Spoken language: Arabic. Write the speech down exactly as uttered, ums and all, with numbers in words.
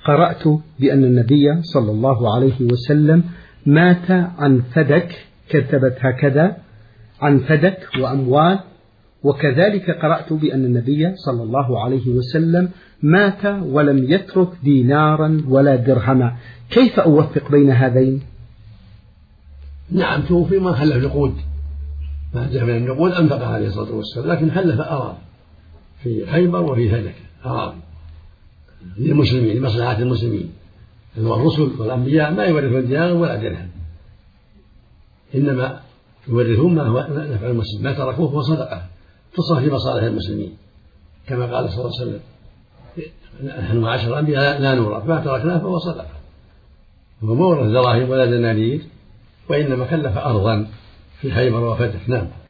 قرأت بأن النبي صلى الله عليه وسلم مات عن فدك، كتبت هكذا، عن فدك وأموال. وكذلك قرأت بأن النبي صلى الله عليه وسلم مات ولم يترك دينارا ولا درهما. كيف أوفق بين هذين؟ نعم، توفي ما خلف نقود، ما جاء من النقود أنفقها عليه الصلاة والسلام، لكن خلف أراضي في خيبر وفي فدك، أراضي للمسلمين لمصلحة المسلمين. الرسل والأنبياء ما يورثون دينار ولا درهم، إنما يورثون ما هو نفع المسلم، ما تركوه هو صدقة تصرف في مصالح المسلمين، كما قال صلى الله عليه وسلم: نحن معاشر الأنبياء لا نورث، ما تركناه فهو صدقة. هو ما ورث دراهم ولا دنانير، وإنما كلف أرضا في خيبر وفتح. نعم.